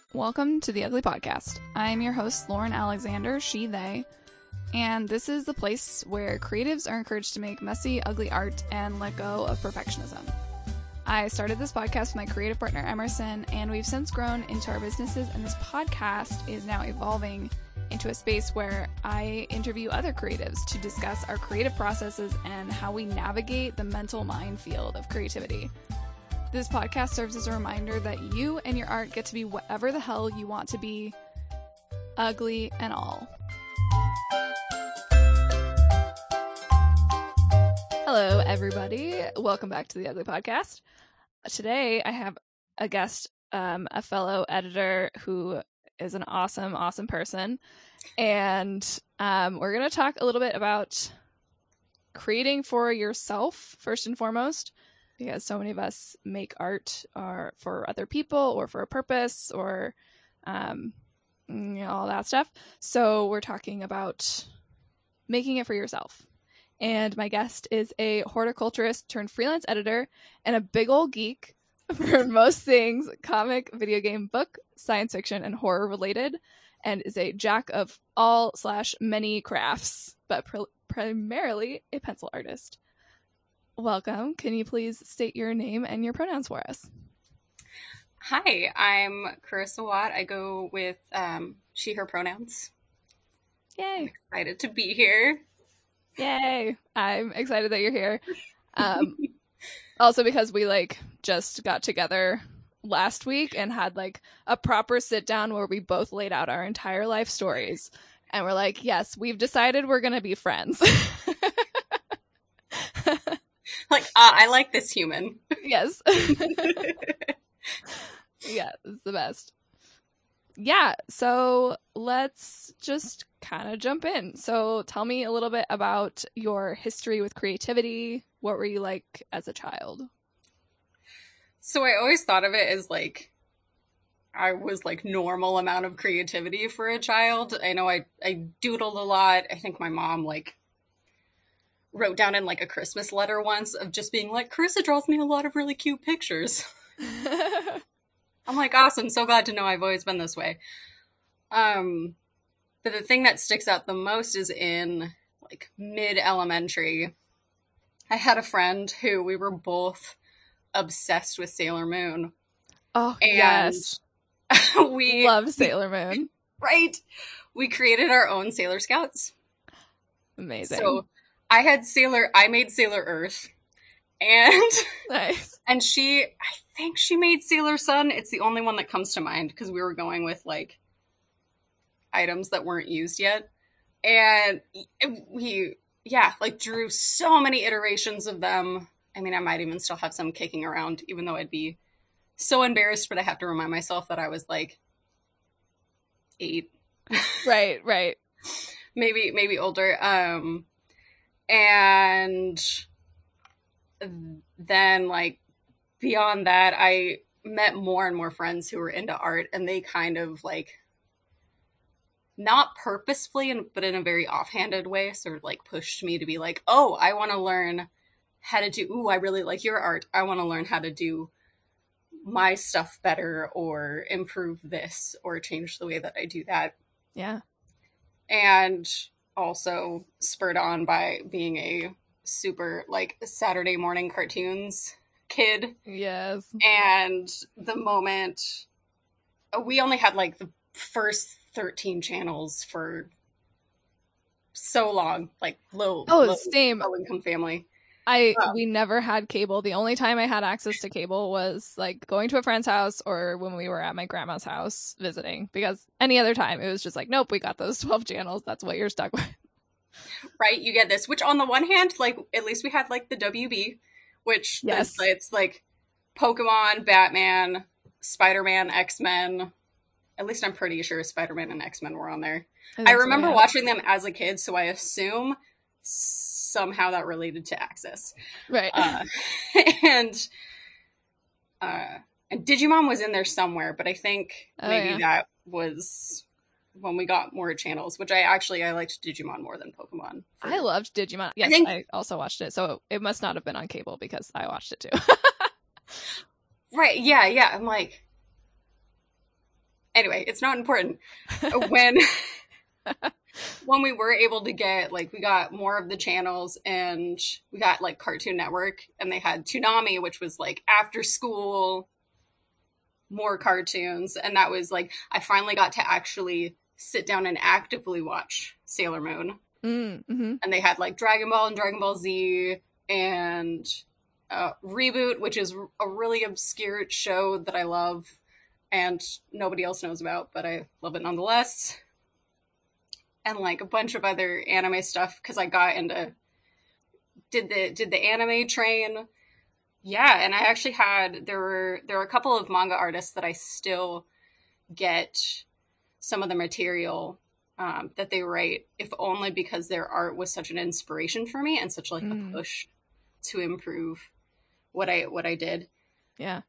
Welcome to the Ugly Podcast. I'm your host, Lauren Alexander, she, they, and this is the place where creatives are encouraged to make messy, ugly art and let go of perfectionism. I started this podcast with my creative partner, Emerson, and we've since grown into our businesses, and this podcast is now evolving into a space where I interview other creatives to discuss our creative processes and how we navigate the mental minefield of creativity. This podcast serves as a reminder that you and your art get to be whatever the hell you want to be, ugly and all. Hello, everybody. Welcome back to the Ugly Podcast. Today, I have a guest, a fellow editor who is an awesome person. And we're going to talk a little bit about creating for yourself, first and foremost, because so many of us make art for other people or for a purpose or all that stuff. So we're talking about making it for yourself. And my guest is a horticulturist turned freelance editor and a big old geek for most things comic, video game, book, science fiction, and horror related, and is a jack of all / many crafts, but primarily a pencil artist. Welcome. Can you please state your name and your pronouns for us? Hi, I'm Carissa Watt. I go with she, her pronouns. Yay. I'm excited to be here. Yay. I'm excited that you're here. Also because we just got together last week and had a proper sit down where we both laid out our entire life stories. And we're like, yes, we've decided we're going to be friends. I like this human. Yes. Yeah, it's the best. Yeah, so let's just kind of jump in. So tell me a little bit about your history with creativity. What were you like as a child? So I always thought of it as I was normal amount of creativity for a child. I know I doodled a lot. I think my mom wrote down in a Christmas letter once of just being Carissa draws me a lot of really cute pictures. I'm awesome. So glad to know I've always been this way. But the thing that sticks out the most is in mid-elementary. I had a friend who we were both obsessed with Sailor Moon. Oh, and yes. We love Sailor Moon. Right. We created our own Sailor Scouts. Amazing. So I made Sailor Earth. And nice. And I think she made Sailor Sun. It's the only one that comes to mind because we were going with items that weren't used yet. And we drew so many iterations of them. I mean, I might even still have some kicking around, even though I'd be so embarrassed, but I have to remind myself that I was 8. Right. Maybe older. And then beyond that, I met more and more friends who were into art, and they kind of not purposefully but in a very offhanded way sort of pushed me to be oh, I want to learn how to do, I really like your art, I want to learn how to do my stuff better or improve this or change the way that I do that. Yeah. And also spurred on by being a super Saturday morning cartoons kid. Yes. And the moment we only had the first 13 channels for so long, low income family. We never had cable. The only time I had access to cable was going to a friend's house or when we were at my grandma's house visiting, because any other time it was just nope, we got those 12 channels. That's what you're stuck with. Right, you get this, which on the one hand, at least we had the WB, which yes, it's Pokemon, Batman, Spider-Man, X-Men. At least I'm pretty sure Spider-Man and X-Men were on there. I remember watching them as a kid, so I assume somehow that related to Access. Right. And Digimon was in there somewhere, but I think that was when we got more channels, which I liked Digimon more than Pokemon. I loved Digimon. Yes, I also watched it, so it must not have been on cable because I watched it too. Right, yeah. I'm Anyway, it's not important. When when we were able to get, like, we got more of the channels, and we got like Cartoon Network, and they had Toonami, which was like after school, more cartoons. And that was like, I finally got to actually sit down and actively watch Sailor Moon. Mm-hmm. And they had like Dragon Ball and Dragon Ball Z, and Reboot, which is a really obscure show that I love and nobody else knows about, but I love it nonetheless. And like a bunch of other anime stuff, because I got into did the anime train. Yeah, and I actually had there were a couple of manga artists that I still get some of the material that they write, if only because their art was such an inspiration for me and such like a push to improve what I did. Yeah.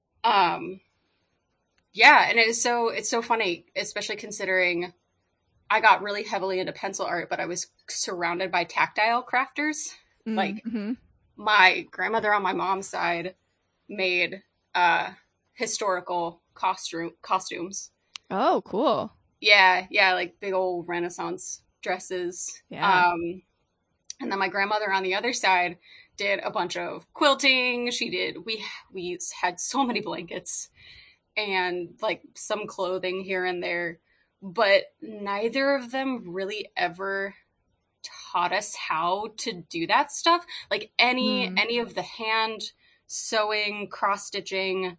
Yeah, and it's so funny, especially considering I got really heavily into pencil art, but I was surrounded by tactile crafters. Like my grandmother on my mom's side made historical costumes. Oh, cool. Yeah, like big old Renaissance dresses. Yeah. And then my grandmother on the other side did a bunch of quilting. We had so many blankets and like some clothing here and there, but neither of them really ever taught us how to do that stuff. Like any of the hand sewing, cross stitching,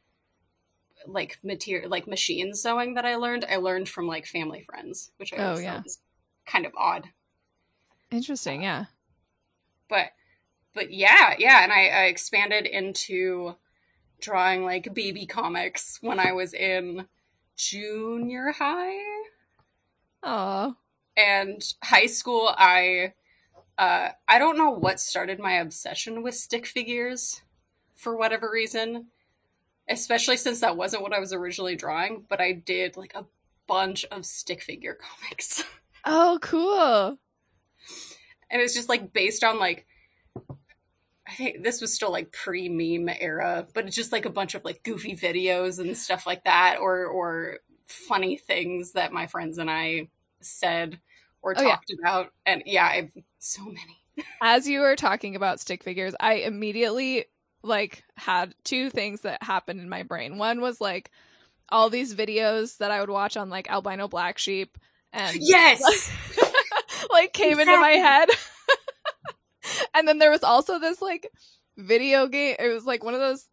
like material, like machine sewing that I learned from like family friends, which I always thought was kind of odd. Interesting, yeah. But yeah, and I expanded into drawing like baby comics when I was in junior high. Oh. And high school, I don't know what started my obsession with stick figures for whatever reason, especially since that wasn't what I was originally drawing, but I did like a bunch of stick figure comics. Oh, cool. And it's just like based on like, I think this was still like pre-meme era, but it's just like a bunch of like goofy videos and stuff like that, or funny things that my friends and I said or talked about. And yeah, I've so many. As you were talking about stick figures, I immediately like had two things that happened in my brain. One was like all these videos that I would watch on like albino black sheep, and yes, like came into my head. And then there was also this like video game. It was like one of those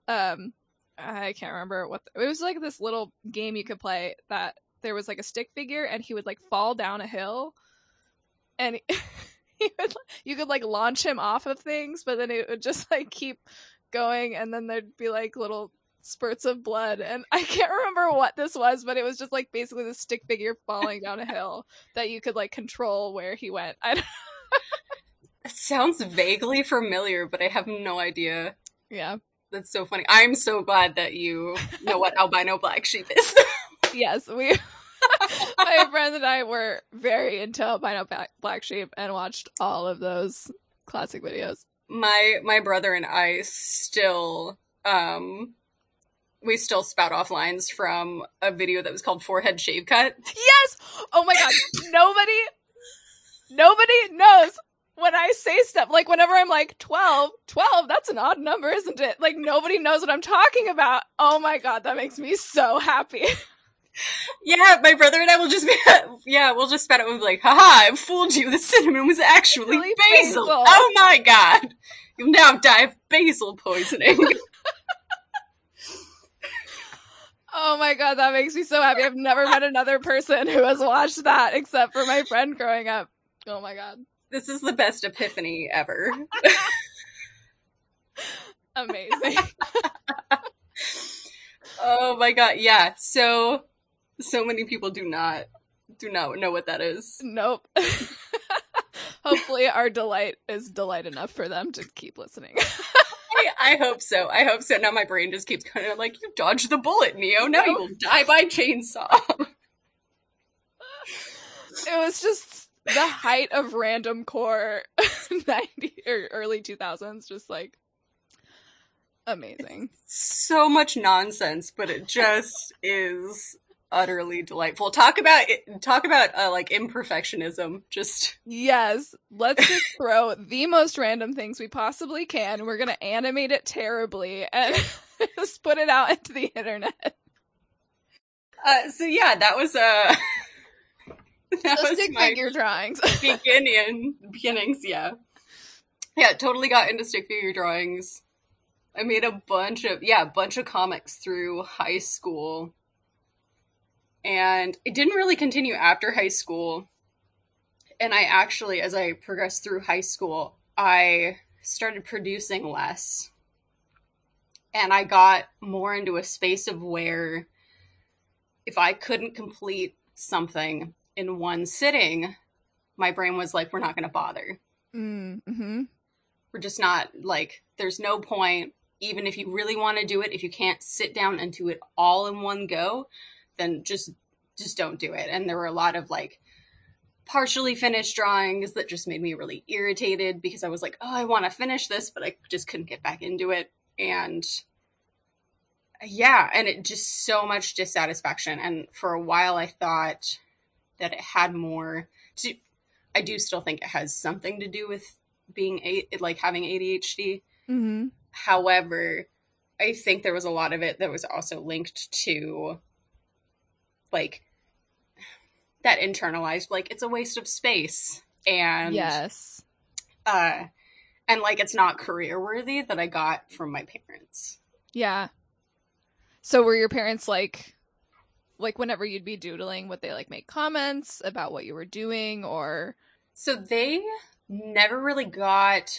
I can't remember what it was, like this little game you could play that there was like a stick figure and he would like fall down a hill, and you could like launch him off of things, but then it would just like keep going, and then there'd be like little spurts of blood, and I can't remember what this was, but it was just like basically the stick figure falling down a hill that you could like control where he went. I don't That sounds vaguely familiar, but I have no idea. Yeah. That's so funny. I'm so glad that you know what albino black sheep is. Yes, my friend and I were very into albino black sheep and watched all of those classic videos. My brother and I still we still spout off lines from a video that was called Forehead Shave Cut. Yes! Oh my god, nobody knows when I say stuff, like whenever I'm like 12, that's an odd number, isn't it? Like nobody knows what I'm talking about. Oh my god, that makes me so happy. Yeah, my brother and I will just we'll just spout it. We'll be like, haha, I fooled you. The cinnamon was actually basil. Oh my god. You'll now die of basil poisoning. Oh my god, that makes me so happy. I've never met another person who has watched that except for my friend growing up. Oh my god. This is the best epiphany ever. Amazing. Oh my god, yeah. So many people do not know what that is. Nope. Hopefully our delight is delight enough for them to keep listening. I hope so. Now my brain just keeps kind of like, you dodged the bullet, Neo. Now you will die by chainsaw. It was just the height of random core 90 or early 2000s, just like amazing. It's so much nonsense, but it just is utterly delightful. Talk about like imperfectionism. Just Yes, let's just throw the most random things we possibly can. We're gonna animate it terribly and just put it out into the internet. So yeah, that was that So was stick my figure drawings. beginnings. Yeah, totally got into stick figure drawings. I made a bunch of comics through high school, and it didn't really continue after high school. And I actually, as I progressed through high school, I started producing less, and I got more into a space of where if I couldn't complete something in one sitting, my brain was like, we're not going to bother. Mm-hmm. We're just not, like, there's no point. Even if you really want to do it, if you can't sit down and do it all in one go, then just don't do it. And there were a lot of like partially finished drawings that just made me really irritated because I was like, oh, I want to finish this, but I just couldn't get back into it. And yeah, and it just so much dissatisfaction. And for a while I thought that it had more to, I do still think it has something to do with being like having ADHD. Mm-hmm. However, I think there was a lot of it that was also linked to like that internalized, like, it's a waste of space. And yes. And like it's not career worthy that I got from my parents. Yeah. So were your parents like whenever you'd be doodling, would they like make comments about what you were doing, or? So they never really got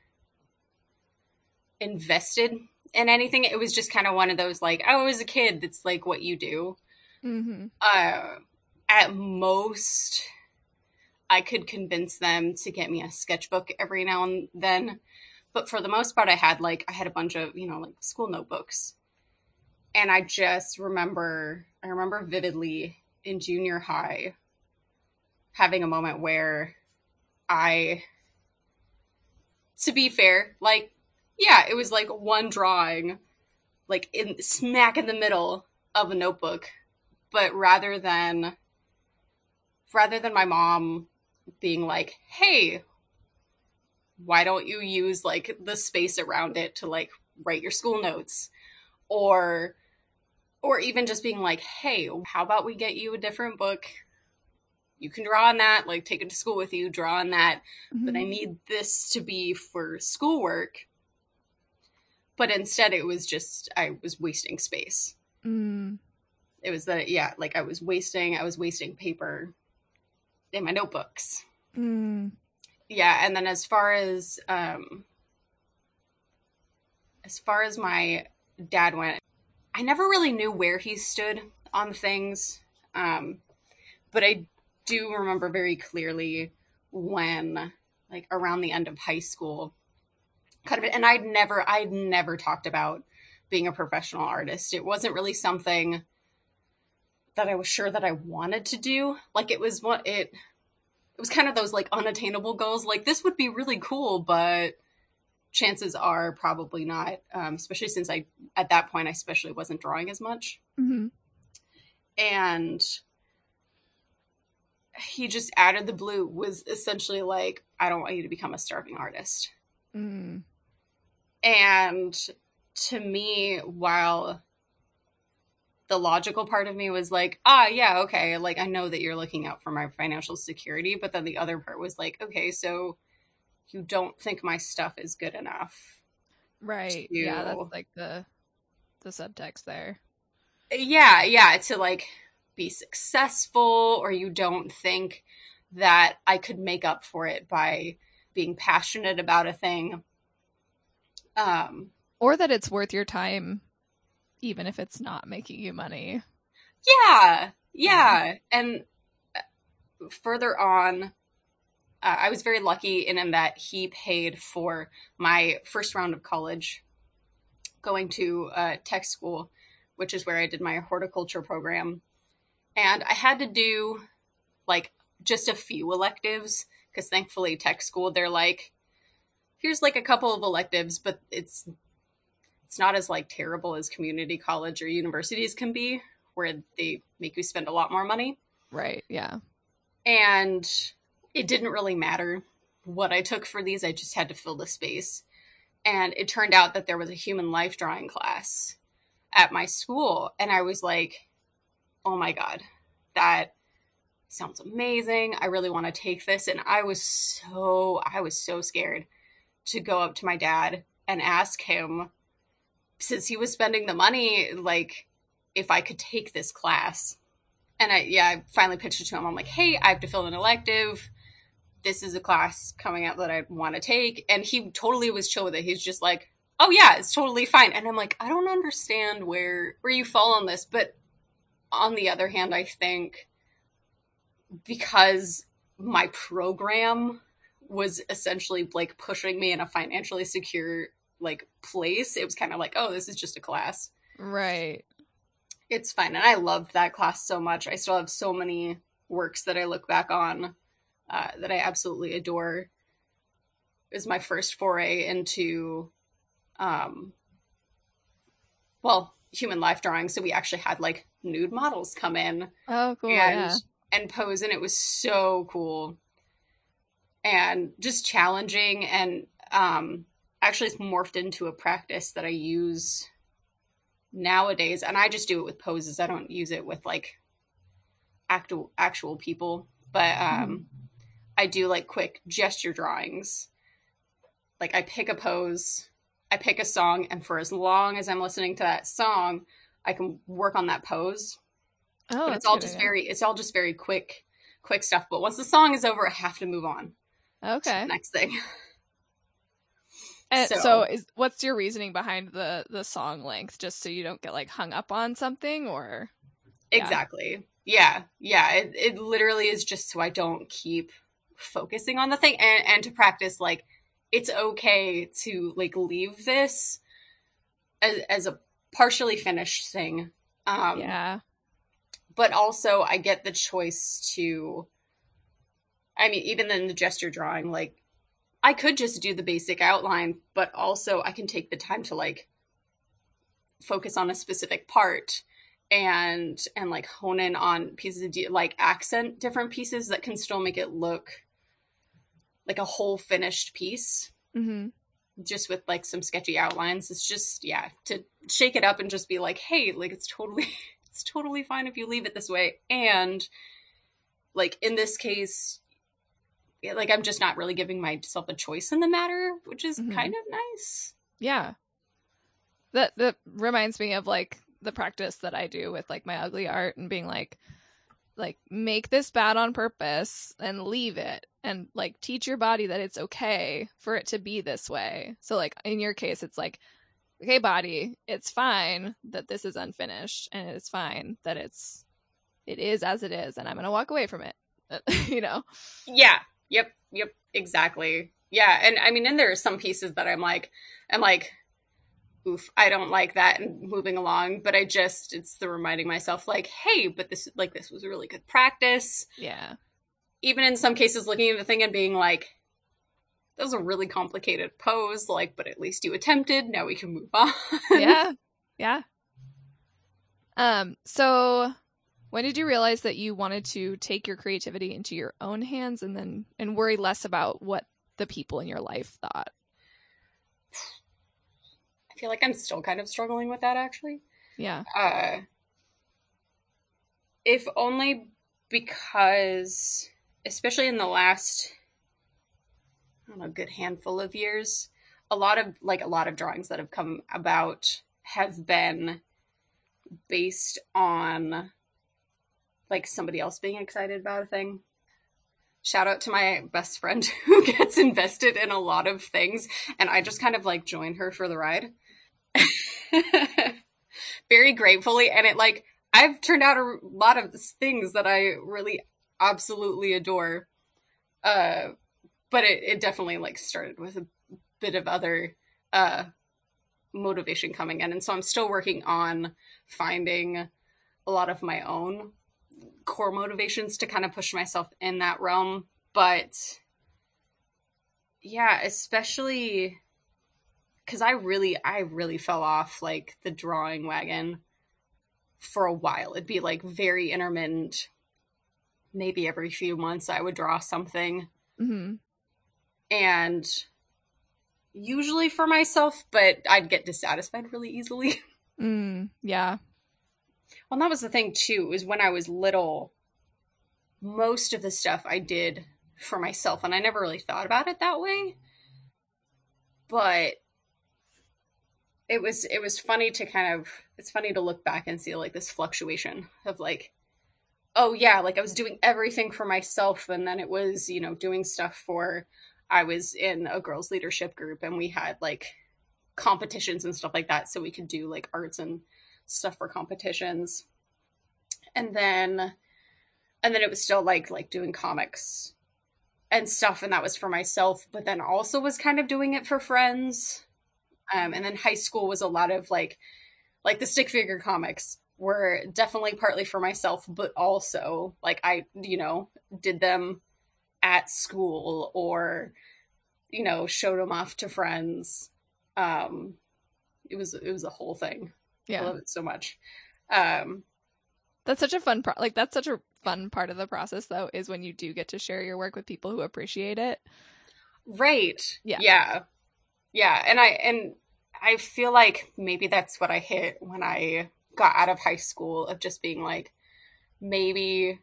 invested in anything. It was just kind of one of those like, oh, as a kid, that's like what you do. Mm-hmm. At most, I could convince them to get me a sketchbook every now and then. But for the most part, I had a bunch of, like school notebooks. And I remember vividly in junior high having a moment where to be fair, like, yeah, it was like one drawing, like smack in the middle of a notebook. But rather than my mom being like, hey, why don't you use like the space around it to like write your school notes, or even just being like, hey, how about we get you a different book, you can draw on that, like take it to school with you, draw on that. Mm-hmm. But I need this to be for schoolwork. But instead it was just, I was wasting space. It was that, yeah, like I was wasting paper in my notebooks. Yeah. And then as far as my dad went, I never really knew where he stood on things. But I do remember very clearly when, like, around the end of high school, kind of, and I'd never talked about being a professional artist. It wasn't really something that I was sure that I wanted to do. Like, it was kind of those like unattainable goals. Like, this would be really cool, but chances are probably not. Especially since at that point, I especially wasn't drawing as much. Mm-hmm. And he just out of the blue was essentially like, I don't want you to become a starving artist. And to me, while the logical part of me was like, yeah, okay, like, I know that you're looking out for my financial security, but then the other part was like, okay, so you don't think my stuff is good enough. Right. Yeah, that's like the subtext there. Yeah, to like be successful, or you don't think that I could make up for it by being passionate about a thing. Or that it's worth your time, even if it's not making you money. Yeah. And further on, I was very lucky in that he paid for my first round of college, going to tech school, which is where I did my horticulture program. And I had to do like just a few electives, because thankfully tech school, they're like, here's like a couple of electives, but it's not as like terrible as community college or universities can be, where they make you spend a lot more money. Right. Yeah. And it didn't really matter what I took for these. I just had to fill the space. And it turned out that there was a human life drawing class at my school. And I was like, oh my God, that sounds amazing. I really want to take this. And I was so scared to go up to my dad and ask him, since he was spending the money, like, if I could take this class. And I finally pitched it to him. I'm like, hey, I have to fill an elective. This is a class coming up that I want to take. And he totally was chill with it. He's just like, oh yeah, it's totally fine. And I'm like, I don't understand where you fall on this. But on the other hand, I think because my program was essentially like pushing me in a financially secure like place, it was kind of like, oh, this is just a class. Right. It's fine. And I loved that class so much. I still have so many works that I look back on that I absolutely adore. It was my first foray into, human life drawing. So we actually had like nude models come in. Oh, cool. And pose, and it was so cool and just challenging. And actually it's morphed into a practice that I use nowadays, and I just do it with poses. I don't use it with like actual people, but I do like quick gesture drawings. Like I pick a pose, I pick a song, and for as long as I'm listening to that song, I can work on that pose. Oh, but it's all just very quick stuff. But once the song is over, I have to move on. Okay. To the next thing. And so what's your reasoning behind the song length? Just so you don't get like hung up on something, or? Yeah. Exactly. Yeah. It literally is just so I don't keep focusing on the thing, and to practice like it's okay to like leave this as a partially finished thing. Yeah. But also I get the choice to, I mean, even in the gesture drawing, like I could just do the basic outline, but also I can take the time to like focus on a specific part and like hone in on pieces of like accent different pieces that can still make it look like a whole finished piece. Mm-hmm. Just with like some sketchy outlines. It's just, to shake it up and just be like, hey, like it's totally fine if you leave it this way. And like in this case, like I'm just not really giving myself a choice in the matter, which is kind of nice. Yeah. That reminds me of like the practice that I do with like my ugly art and being like make this bad on purpose and leave it, and like teach your body that it's okay for it to be this way. So like in your case, it's like, okay, body, it's fine that this is unfinished, and it's fine that it is as it is, and I'm gonna walk away from it. You know? Yeah. Yep. Exactly. Yeah. And I mean, and there are some pieces that I'm like, oof, I don't like that, and moving along. But it's the reminding myself like, hey, but this was a really good practice. Yeah. Even in some cases, looking at the thing and being like, that was a really complicated pose, like, but at least you attempted. Now we can move on. Yeah. So when did you realize that you wanted to take your creativity into your own hands and worry less about what the people in your life thought? I feel like I'm still kind of struggling with that, actually. Yeah. If only because, especially in the last, I don't know, good handful of years, a lot of drawings that have come about have been based on like somebody else being excited about a thing. Shout out to my best friend who gets invested in a lot of things, and I just kind of like join her for the ride. Very gratefully, and it like I've turned out a lot of things that I really absolutely adore. But it definitely like started with a bit of other motivation coming in, and so I'm still working on finding a lot of my own core motivations to kind of push myself in that realm. But yeah, especially because I really fell off like the drawing wagon for a while. It'd be like very intermittent. Maybe every few months I would draw something. Mm-hmm. And usually for myself, but I'd get dissatisfied really easily. Yeah. Well, that was the thing too, is when I was little, most of the stuff I did for myself, and I never really thought about it that way. But it was funny to kind of, it's funny to look back and see like this fluctuation of like, oh yeah, like I was doing everything for myself, and then it was, doing stuff for, I was in a girls leadership group and we had like competitions and stuff like that, so we could do like arts and stuff for competitions. And then and then it was still like doing comics and stuff, and that was for myself, but then also was kind of doing it for friends. And then high school was a lot of like the stick figure comics were definitely partly for myself, but also like I did them at school, or showed them off to friends. um it was a whole thing. I Yeah. love it so much. um That's such a fun that's such a fun part of the process though, is when you do get to share your work with people who appreciate it. right, Yeah. yeah, yeah. And I feel like maybe that's what I hit when I got out of high school, of just being like, maybe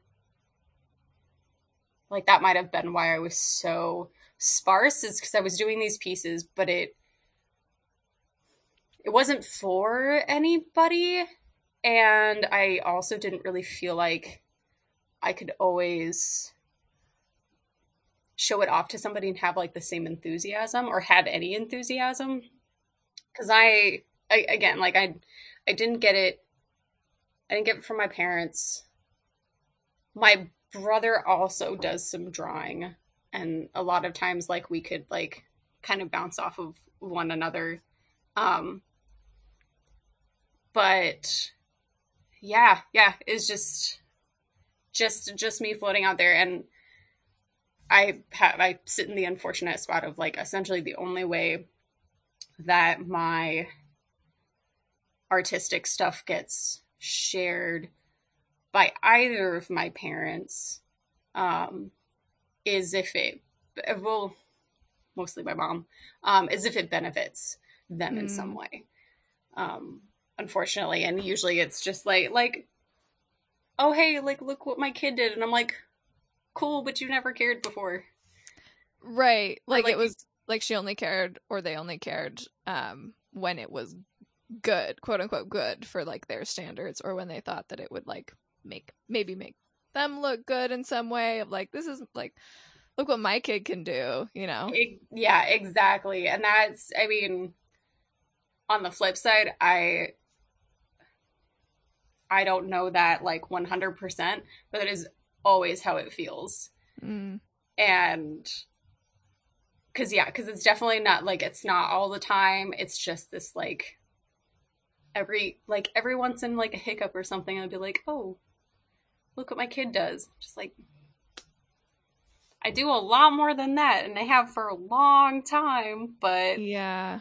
like that might have been why I was so sparse, is because I was doing these pieces, but it wasn't for anybody, and I also didn't really feel like I could always show it off to somebody and have like the same enthusiasm, or have any enthusiasm, because I again, like I didn't get it. I didn't get it from my parents. My brother also does some drawing, and a lot of times like we could like kind of bounce off of one another. um but yeah, it's just me floating out there. And I sit in the unfortunate spot of like essentially the only way that my artistic stuff gets shared by either of my parents, um, is if it, well, mostly my mom, is if it benefits them in some Mm. way. Um, Unfortunately, and usually it's just like, oh hey, like look what my kid did, and I'm like, cool, but you never cared before, Right. or Like it like you, was like she only cared, or they only cared when it was good, quote unquote good for like their standards, or when they thought that it would like maybe make them look good in some way, of like, this is like, look what my kid can do, you know. yeah, exactly. And that's, I mean, on the flip side, I don't know that like 100%, but that is always how it feels. Mm. And because it's definitely not like, it's not all the time. It's just this like every once in like a hiccup or something, I'd be like, oh, look what my kid does. Just like, I do a lot more than that, and I have for a long time, but Yeah.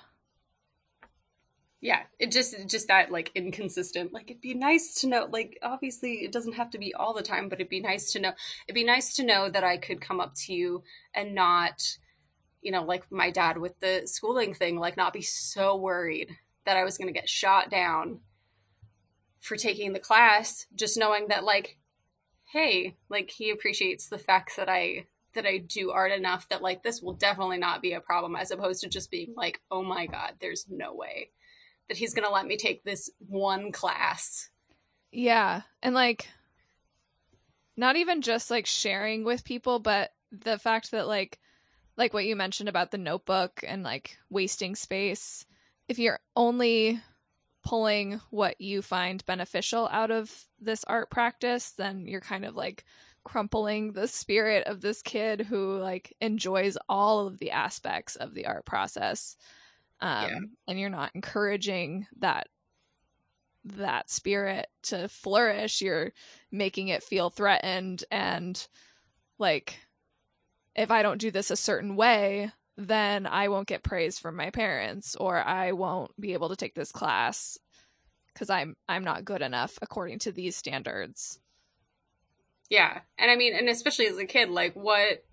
yeah, it just that like inconsistent. Like it'd be nice to know, like obviously it doesn't have to be all the time, but it'd be nice to know that I could come up to you and not, like my dad with the schooling thing, like not be so worried that I was going to get shot down for taking the class, just knowing that like, hey, like he appreciates the fact that I do art enough that like this will definitely not be a problem, as opposed to just being like, oh my god, there's no way that he's going to let me take this one class. Yeah. And like, not even just like sharing with people, but the fact that like what you mentioned about the notebook and like wasting space, if you're only pulling what you find beneficial out of this art practice, then you're kind of like crumpling the spirit of this kid who like enjoys all of the aspects of the art process. Yeah. And you're not encouraging that spirit to flourish. You're making it feel threatened, and like, if I don't do this a certain way, then I won't get praise from my parents, or I won't be able to take this class because I'm not good enough according to these standards. Yeah. And I mean, and especially as a kid, like what,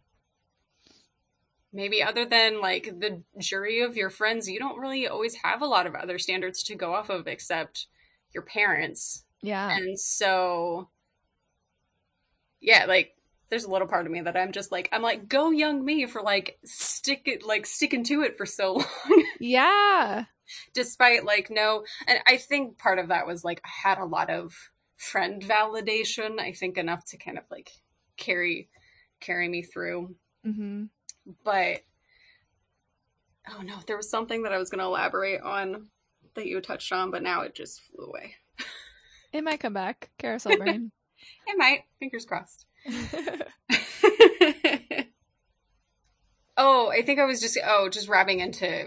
maybe other than like the jury of your friends, you don't really always have a lot of other standards to go off of except your parents. Yeah. And so, yeah, like there's a little part of me that I'm like, go young me for sticking to it for so long. Yeah. Despite like no, and I think part of that was like I had a lot of friend validation, I think enough to kind of like carry me through. Mm-hmm. But oh no, there was something that I was going to elaborate on that you touched on, but now it just flew away. It might come back. Carousel brain. It might. Fingers crossed. Oh, I think I was just wrapping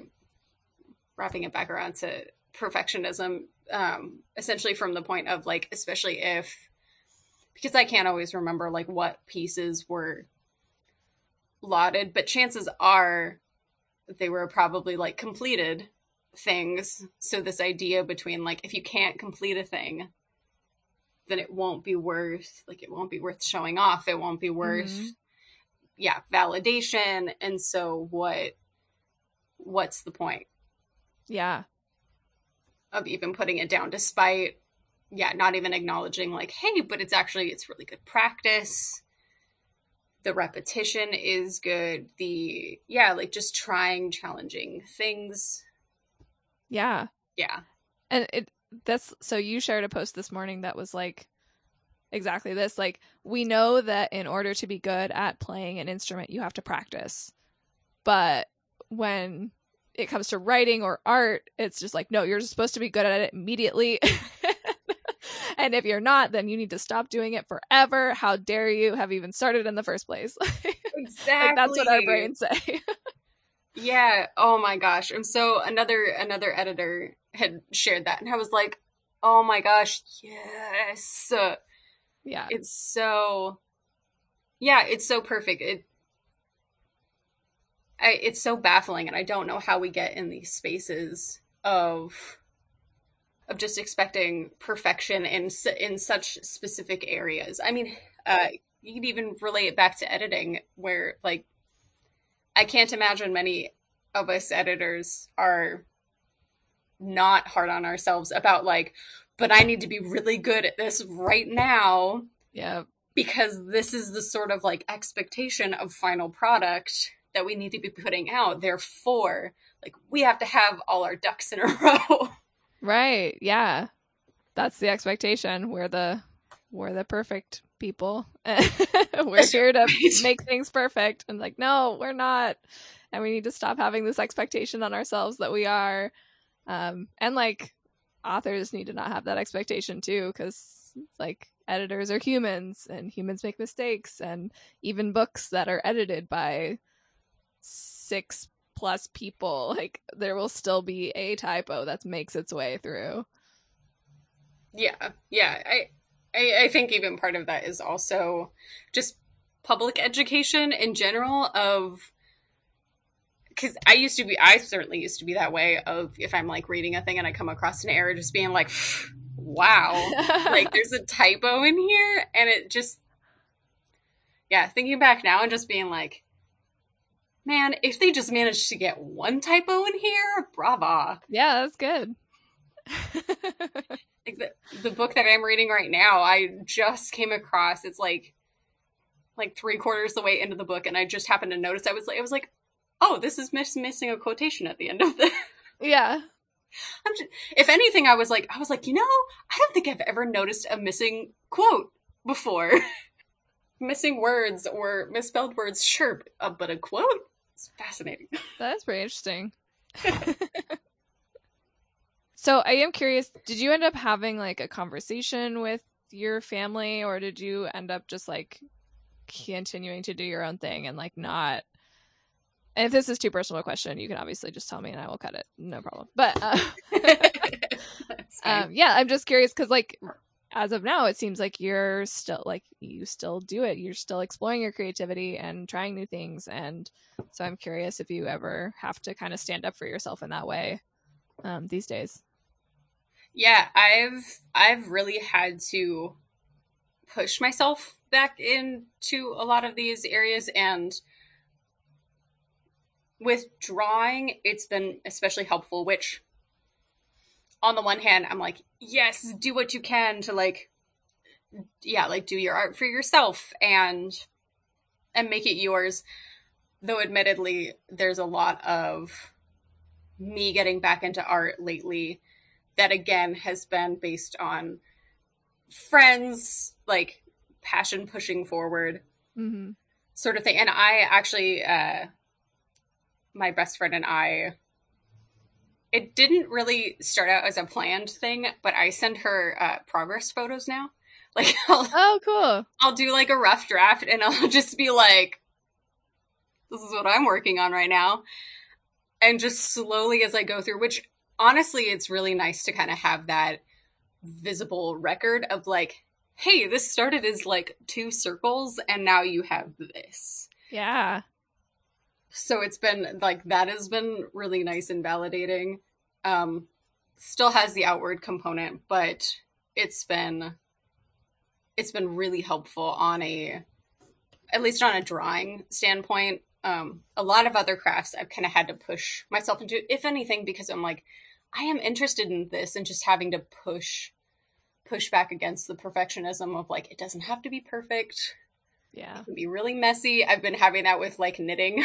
it back around to perfectionism. Essentially from the point of like, especially if, because I can't always remember like what pieces were lauded, but chances are they were probably like completed things. So this idea between like, if you can't complete a thing, then it won't be worth showing off. It won't be worth, validation. And so what's the point? Yeah. Of even putting it down, despite, not even acknowledging like, hey, but it's really good practice. The repetition is good. Like just trying challenging things. Yeah. Yeah. And so you shared a post this morning that was like exactly this. Like, we know that in order to be good at playing an instrument, you have to practice. But when it comes to writing or art, it's just like, no, you're supposed to be good at it immediately. And if you're not, then you need to stop doing it forever. How dare you have even started in the first place? Exactly. Like, that's what our brains say. Yeah. Oh my gosh. And so another editor had shared that, and I was like, oh my gosh, yes. Yeah. It's so perfect. It's so baffling, and I don't know how we get in these spaces of just expecting perfection in such specific areas. I mean, you can even relate it back to editing, where like I can't imagine many of us editors are not hard on ourselves about like, but I need to be really good at this right now. Yeah. Because this is the sort of like expectation of final product that we need to be putting out. Therefore, like we have to have all our ducks in a row. Right. Yeah. That's the expectation. We're the perfect people. We're here to make things perfect. And like, no, we're not. And we need to stop having this expectation on ourselves that we are. And like authors need to not have that expectation too, because like editors are humans and humans make mistakes, and even books that are edited by 6+ people, like there will still be a typo that makes its way through. Yeah. I think even part of that is also just public education in general, of because I certainly used to be that way, of if I'm like reading a thing and I come across an error, just being like, wow, like there's a typo in here. And it just, thinking back now and just being like, man, if they just managed to get one typo in here, brava. Yeah, that's good. Like the book that I'm reading right now, I just came across, it's like 3/4 the way into the book, and I just happened to notice I was like, oh, this is missing a quotation at the end of the. Yeah. If anything, I was like, I don't think I've ever noticed a missing quote before. Missing words or misspelled words, sure, but a quote? It's fascinating. That's pretty interesting. So I am curious, did you end up having like a conversation with your family, or did you end up just like continuing to do your own thing and like not? And if this is too personal a question, you can obviously just tell me and I will cut it. No problem. But I'm just curious because like as of now, it seems like you still do it. You're still exploring your creativity and trying new things. And so I'm curious if you ever have to kind of stand up for yourself in that way these days. Yeah, I've really had to push myself back into a lot of these areas, and with drawing it's been especially helpful, which on the one hand I'm like, yes, do what you can to like, yeah, like do your art for yourself and make it yours. Though admittedly there's a lot of me getting back into art lately that again has been based on friends, like passion pushing forward Mm-hmm. sort of thing. And I actually, my best friend and I, it didn't really start out as a planned thing, but I send her progress photos now. Like Oh, cool. I'll do like a rough draft and I'll just be like, this is what I'm working on right now. And just slowly as I go through, which honestly, it's really nice to kind of have that visible record of like, hey, this started as like two circles and now you have this. Yeah. So it's been like, that has been really nice and validating. Um, Still has the outward component, but it's been it's been really helpful on a, at least on a drawing standpoint. A lot of other crafts I've kind of had to push myself into, if anything, because I'm like, I am interested in this, and just having to push back against the perfectionism of like, it doesn't have to be perfect. Yeah. It can be really messy. I've been having that with like knitting.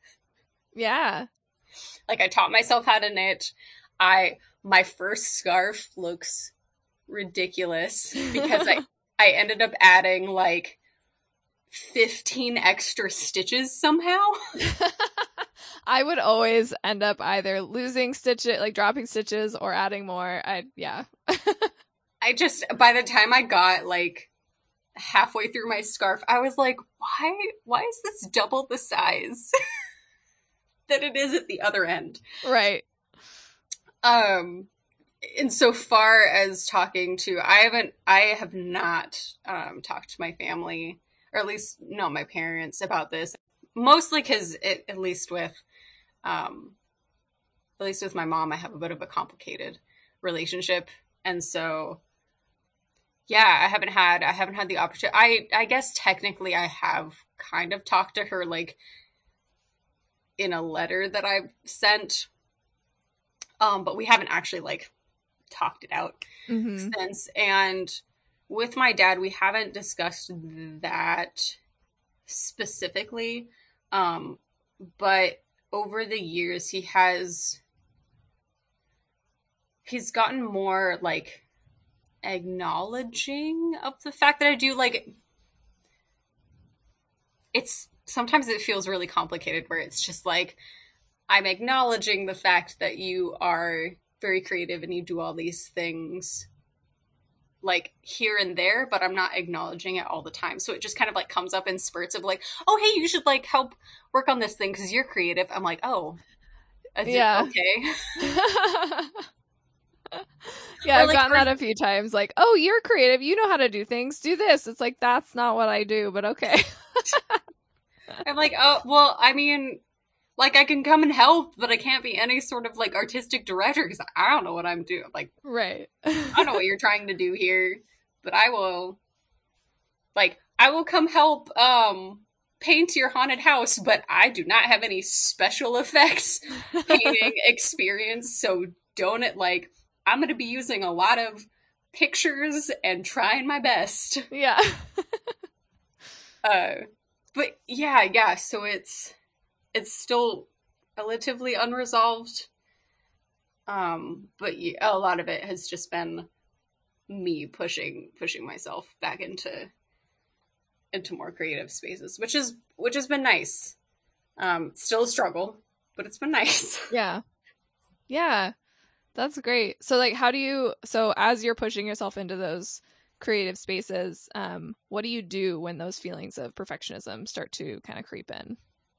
Yeah. Like I taught myself how to knit. My first scarf looks ridiculous because I ended up adding like 15 extra stitches somehow. I would always end up either losing stitches, like dropping stitches, or adding more. Yeah. I just, by the time I got like halfway through my scarf, I was like, why is this double the size that it is at the other end? Right. And so far as talking to, I have not talked to my family, or at least no, my parents about this. Mostly because um, at least with my mom, I have a bit of a complicated relationship, and so yeah, I haven't had the opportunity. I guess technically I have kind of talked to her like in a letter that I've sent, but we haven't actually like talked it out Mm-hmm. since. And with my dad, we haven't discussed that specifically, but over the years he's gotten more like acknowledging of the fact that I do like, it's sometimes it feels really complicated where it's just like, I'm acknowledging the fact that you are very creative and you do all these things like here and there, but I'm not acknowledging it all the time. So it just kind of like comes up in spurts of like, oh, hey, you should like help work on this thing because you're creative. I'm like, oh, Yeah. okay. Yeah, Or I've like, gotten that a few times. Like, oh, you're creative. You know how to do things. Do this. It's like, that's not what I do, but okay. I'm like, oh, well, I mean, like I can come and help, but I can't be any sort of like artistic director because I don't know what I'm doing. Like, Right. I don't know what you're trying to do here, but I will come help paint your haunted house, but I do not have any special effects painting experience, so don't it like, I'm going to be using a lot of pictures and trying my best. Yeah. But yeah, so it's still relatively unresolved. But yeah, a lot of it has just been me pushing myself back into more creative spaces, which has been nice. Still a struggle, but it's been nice. Yeah. Yeah. That's great. So like so as you're pushing yourself into those creative spaces, what do you do when those feelings of perfectionism start to kind of creep in?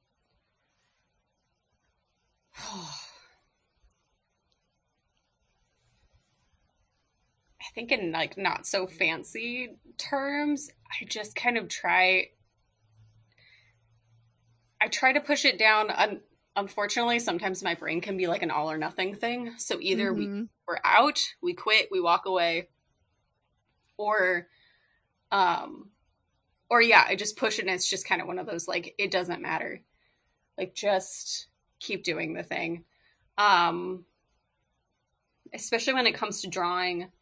I think in like not so fancy terms, I try to push it down unfortunately, sometimes my brain can be like an all or nothing thing. So either Mm-hmm. we're out, we quit, we walk away, or um or yeah, I just push it and it's just kind of one of those like it doesn't matter. Like just keep doing the thing. Um Especially when it comes to drawing,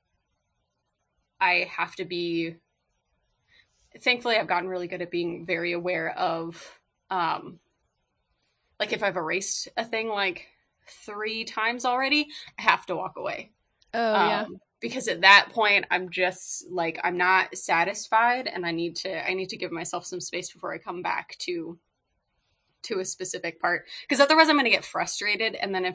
I have to be thankfully I've gotten really good at being very aware of um like if I've erased a thing like 3 times already, I have to walk away. Oh, yeah. Because at that point I'm just like I'm not satisfied and I need to give myself some space before I come back to a specific part because otherwise I'm going to get frustrated and then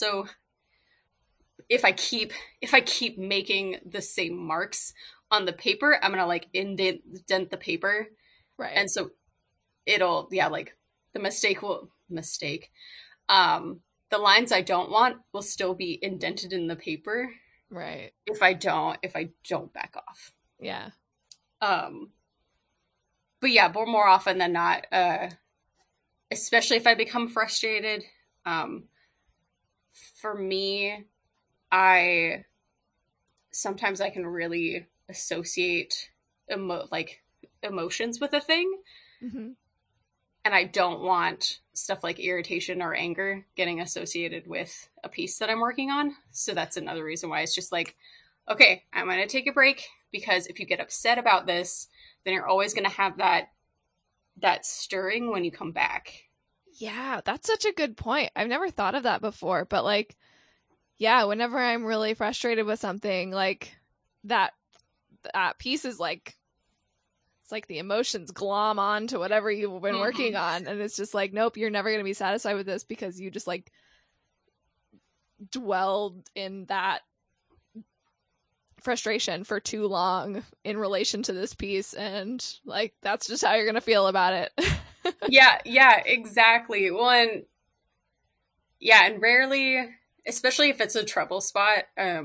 if I keep making the same marks on the paper, I'm going to like indent the paper Right. and so it'll yeah like the mistake the lines I don't want will still be indented in the paper Right. if I don't back off. Yeah. Um, but yeah, but more often than not, especially if I become frustrated, um, for me, I sometimes I can really associate like emotions with a thing, Mm-hmm. and I don't want stuff like irritation or anger getting associated with a piece that I'm working on. So that's another reason why it's just like, okay, I'm going to take a break because if you get upset about this, then you're always going to have that stirring when you come back. Yeah, that's such a good point. I've never thought of that before, but like, yeah, whenever I'm really frustrated with something, like that that piece is like it's like the emotions glom on to whatever you've been working Mm-hmm. on, and it's just like, nope, you're never going to be satisfied with this because you just like dwelled in that frustration for too long in relation to this piece, and like that's just how you're going to feel about it. Yeah, exactly. And rarely, especially if it's a trouble spot,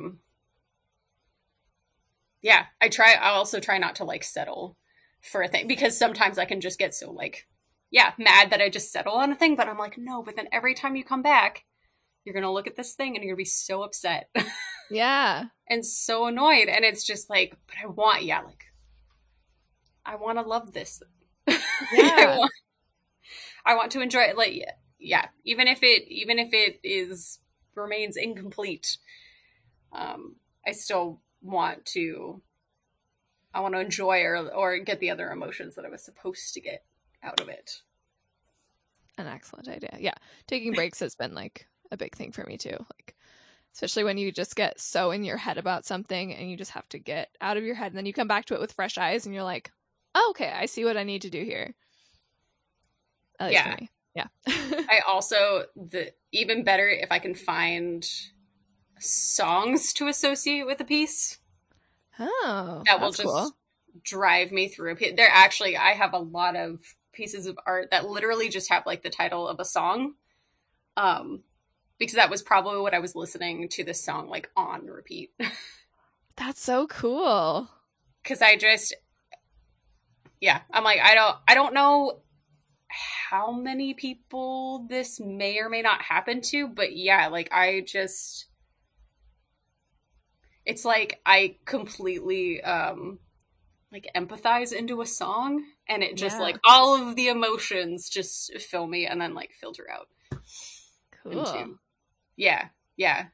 yeah, I also try not to like settle for a thing because sometimes I can just get so like, yeah, mad that I just settle on a thing, but I'm like, no, but then every time you come back, you're going to look at this thing and you're going to be so upset Yeah. and so annoyed. And it's just like, but I want to love this. I Yeah. want, I want to enjoy it. Like, yeah, even if it is remains incomplete, I still I want to enjoy or get the other emotions that I was supposed to get out of it. An excellent idea. Yeah. Taking breaks has been like a big thing for me too. Like, especially when you just get so in your head about something and you just have to get out of your head and then you come back to it with fresh eyes and you're like, oh, okay, I see what I need to do here. At least for Yeah. me. Yeah. I also the even better if I can find songs to associate with a piece Oh, that will that's just cool. drive me through a piece. There actually I have a lot of pieces of art that literally just have like the title of a song. Um because that was probably what I was listening to this song like on repeat. That's so cool. Cuz I just yeah, I'm like I don't know how many people this may or may not happen to, but yeah, like I just it's like I completely like empathize into a song and it just Yeah. like all of the emotions just fill me and then like filter out Cool. into yeah, yeah.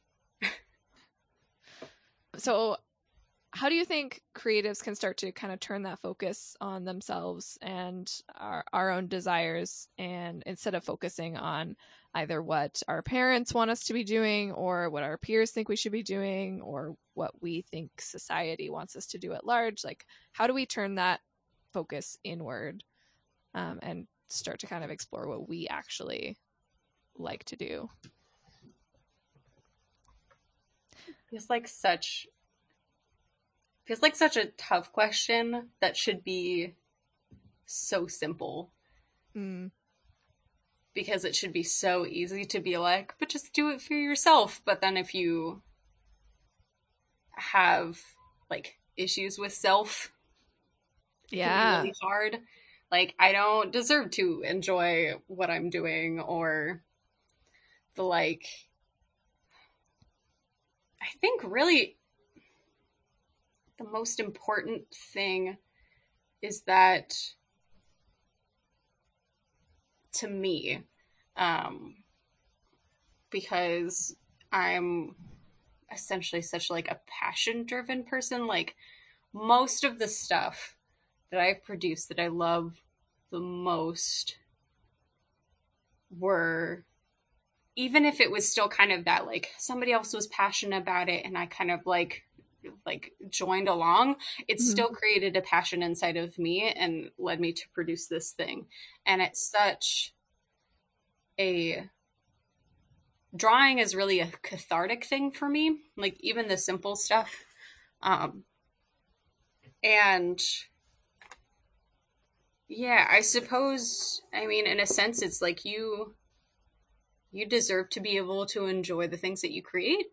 So, how do you think creatives can start to kind of turn that focus on themselves and our own desires, and instead of focusing on either what our parents want us to be doing or what our peers think we should be doing or what we think society wants us to do at large, like how do we turn that focus inward, and start to kind of explore what we actually like to do? Feels like such feels like such a tough question that should be so simple Mm, because it should be so easy to be like, but just do it for yourself. But then if you have like issues with self, it can be yeah. really hard. Like, I don't deserve to enjoy what I'm doing, or the like. I think really the most important thing is that, to me, because I'm essentially such like a passion driven person, like most of the stuff that I've produced that I love the most were, even if it was still kind of that like somebody else was passionate about it and I kind of like joined along, it still created a passion inside of me and led me to produce this thing. And it's such a, drawing is really a cathartic thing for me, like even the simple stuff. And yeah, I suppose, I mean, in a sense, it's like you deserve to be able to enjoy the things that you create.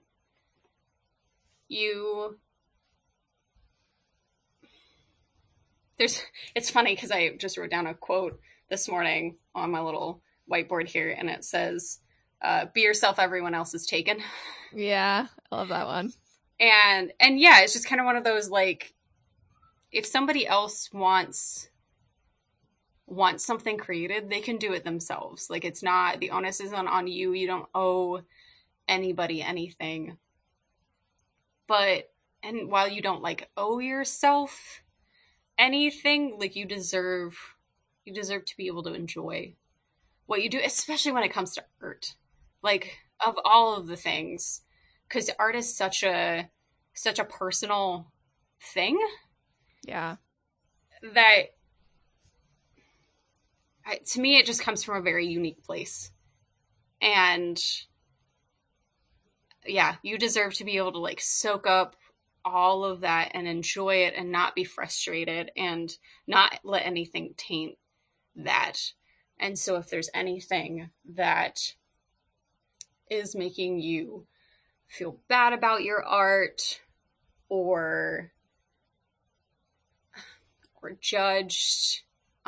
It's funny because I just wrote down a quote this morning on my little whiteboard here, and it says, be yourself, everyone else is taken. Yeah, I love that one. And yeah, it's just kind of one of those, like, if somebody else wants something created, they can do it themselves. Like, it's not, the onus isn't on you. You don't owe anybody anything. But, and while you don't like owe yourself anything, like you deserve to be able to enjoy what you do, especially when it comes to art. Like, of all of the things, because art is such a personal thing. Yeah. That, to me, it just comes from a very unique place. And yeah, you deserve to be able to like soak up all of that and enjoy it and not be frustrated and not let anything taint that. And so if there's anything that is making you feel bad about your art or judged,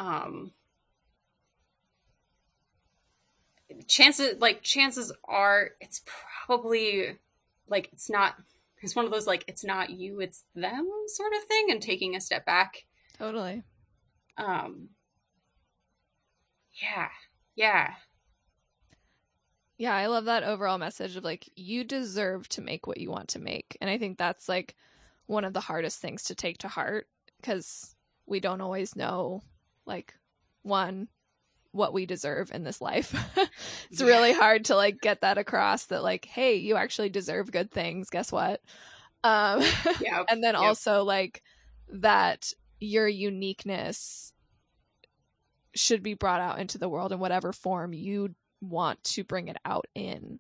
chances are it's probably like, it's one of those like, it's not you, it's them sort of thing, and taking a step back. Totally. Yeah, I love that overall message of like, you deserve to make what you want to make. And I think that's like one of the hardest things to take to heart, because we don't always know, like, one, what we deserve in this life. It's really hard to like get that across, that like, hey, you actually deserve good things, guess what? And then also like that your uniqueness should be brought out into the world in whatever form you want to bring it out in.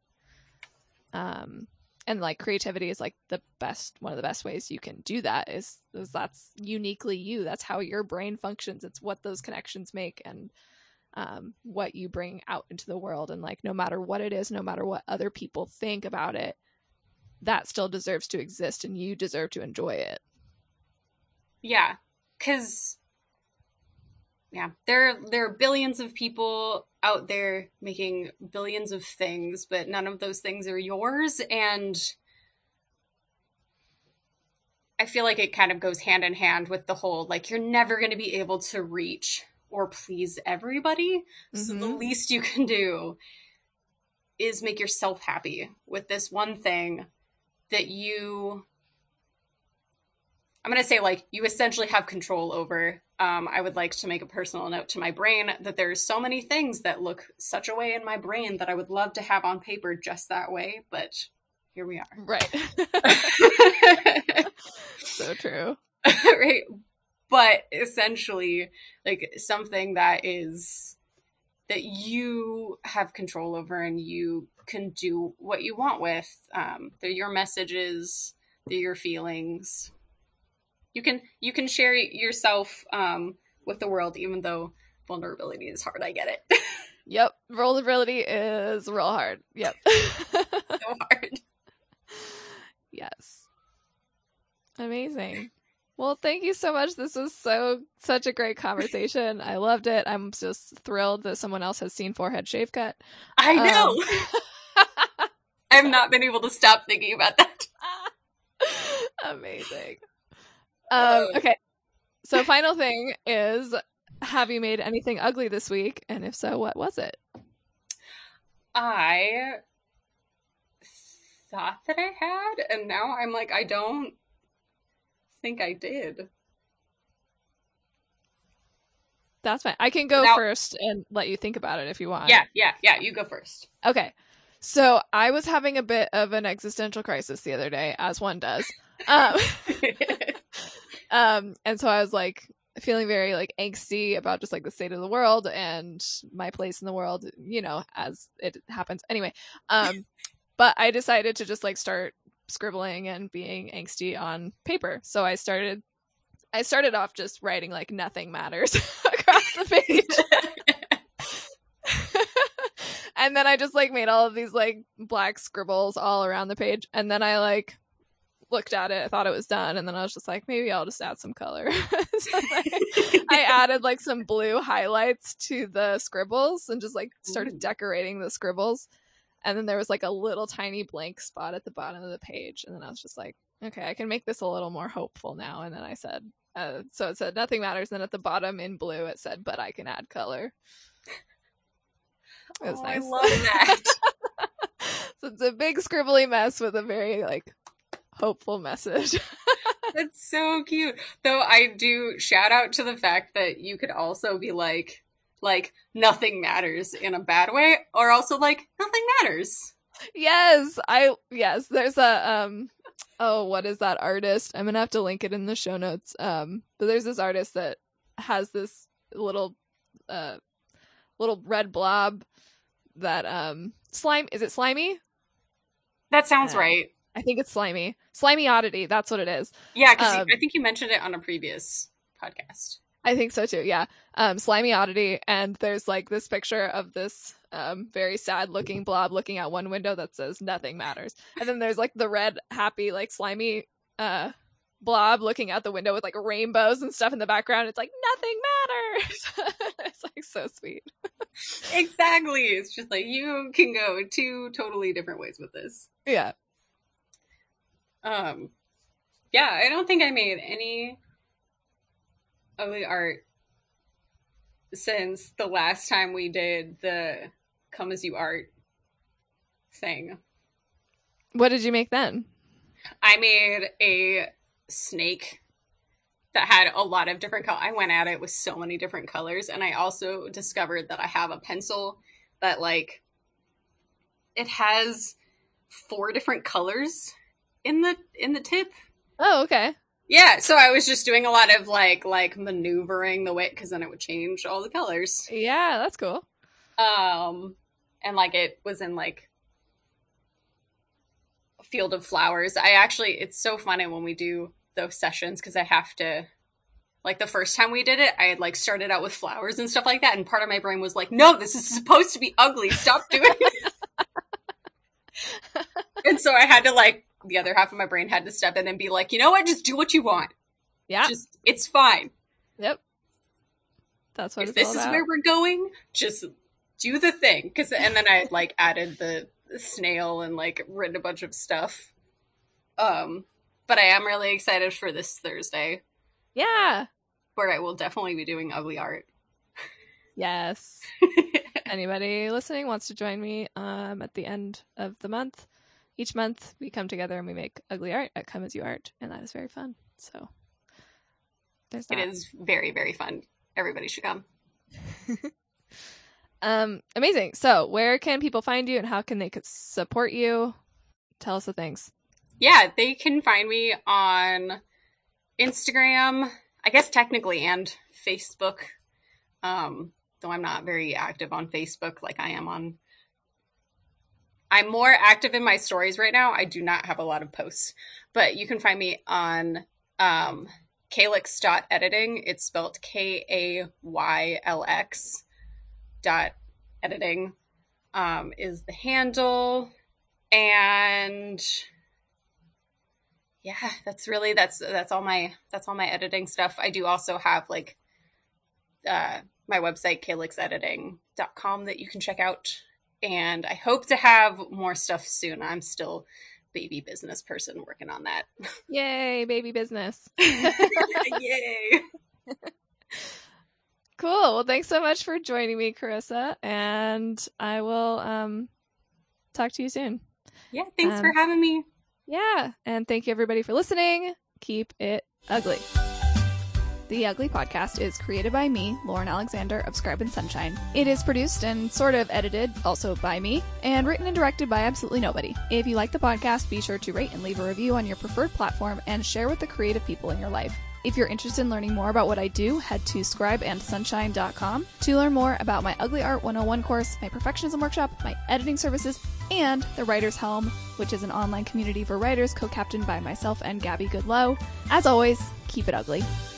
And like creativity is like one of the best ways you can do that is that's uniquely you. That's how your brain functions. It's what those connections make, and what you bring out into the world. And like, no matter what it is, no matter what other people think about it, that still deserves to exist, and you deserve to enjoy it. Yeah, because there are billions of people out there making billions of things, but none of those things are yours. And I feel like it kind of goes hand in hand with the whole, like, you're never going to be able to reach or please everybody. So the least you can do is make yourself happy with this one thing that I'm going to say, like, you essentially have control over. I would like to make a personal note to my brain that there's so many things that look such a way in my brain that I would love to have on paper just that way, but here we are. Right. So true. Right. But essentially, like, something that you have control over and you can do what you want with. They're your messages, they're your feelings. You can share yourself with the world, even though vulnerability is hard. I get it. Yep. Vulnerability is real hard. Yep. So hard. Yes. Amazing. Well, thank you so much. This was such a great conversation. I loved it. I'm just thrilled that someone else has seen Forehead Shave Cut. I know. I've not been able to stop thinking about that. Amazing. Okay. So final thing is, have you made anything ugly this week? And if so, what was it? I thought that I had, and now I'm like, I don't think I did. That's fine. I can go first and let you think about it if you want. Yeah, you go first. Okay. So I was having a bit of an existential crisis the other day, as one does. And so I was like feeling very like angsty about just like the state of the world and my place in the world, you know, as it happens. Anyway, but I decided to just like start scribbling and being angsty on paper. So I started off just writing like nothing matters across the page. And then I just like made all of these like black scribbles all around the page. And then I like looked at it, I thought it was done, and then I was just like, maybe I'll just add some color. So I added like some blue highlights to the scribbles and just like started decorating the scribbles. And then there was like a little tiny blank spot at the bottom of the page. And then I was just like, okay, I can make this a little more hopeful now. And then I said, so it said nothing matters. And then at the bottom in blue, it said, but I can add color. It was nice. I love that. So it's a big scribbly mess with a very like hopeful message. That's so cute. Though I do shout out to the fact that you could also be like nothing matters in a bad way, or also like nothing matters. Yes, there's a what is that artist? I'm gonna have to link it in the show notes. But there's this artist that has this little red blob that slime. Is it slimy? That sounds right. I think it's slimy oddity. That's what it is. Yeah, because I think you mentioned it on a previous podcast. I think so too. Yeah. Slimy oddity. And there's like this picture of this very sad looking blob looking out one window that says nothing matters. And then there's like the red, happy, like slimy blob looking out the window with like rainbows and stuff in the background. It's like nothing matters. It's like so sweet. Exactly. It's just like you can go two totally different ways with this. Yeah. Yeah, I don't think I made any ugly art since the last time we did the Come As You Art thing. What did you make then? I made a snake that had a lot of different colors. I went at it with so many different colors, and I also discovered that I have a pencil that like it has 4 different colors in the tip. Oh, okay. Yeah, so I was just doing a lot of like maneuvering the way, because then it would change all the colors. Yeah, that's cool. And like it was in like a field of flowers. It's so funny when we do those sessions, because I have to, like the first time we did it, I had like started out with flowers and stuff like that, and part of my brain was like, no, this is supposed to be ugly. Stop doing it. And so I had to like, the other half of my brain had to step in and be like, you know what? Just do what you want. Yeah. It's fine. Yep. That's what if this is where we're going, just do the thing. And then I like added the snail and like written a bunch of stuff. But I am really excited for this Thursday. Yeah. Where I will definitely be doing ugly art. Yes. Anybody listening wants to join me at the end of the month. Each month we come together and we make ugly art at Come As You Art, and that is very fun. So there's that. It is very, very fun. Everybody should come. Amazing. So where can people find you and how can they support you? Tell us the things. Yeah, they can find me on Instagram, I guess technically, and Facebook. Though I'm not very active on Facebook like I am on. I'm more active in my stories right now. I do not have a lot of posts, but you can find me on Kaylix.editing. It's spelled Kaylyx .editing is the handle. And Yeah, that's all my editing stuff. I do also have like my website calyxediting.com that you can check out, and I hope to have more stuff soon. I'm still baby business person working on that. Yay, baby business. Yay. Cool. Well, thanks so much for joining me, Carissa, and I will talk to you soon. Yeah, thanks for having me. Yeah, and thank you everybody for listening. Keep it ugly. The Ugly Podcast is created by me, Lauren Alexander of Scribe and Sunshine. It is produced and sort of edited also by me, and written and directed by absolutely nobody. If you like the podcast, be sure to rate and leave a review on your preferred platform and share with the creative people in your life. If you're interested in learning more about what I do, head to scribeandsunshine.com to learn more about my Ugly Art 101 course, my perfectionism workshop, my editing services, and the Writer's Helm, which is an online community for writers co-captained by myself and Gabby Goodlow. As always, keep it ugly.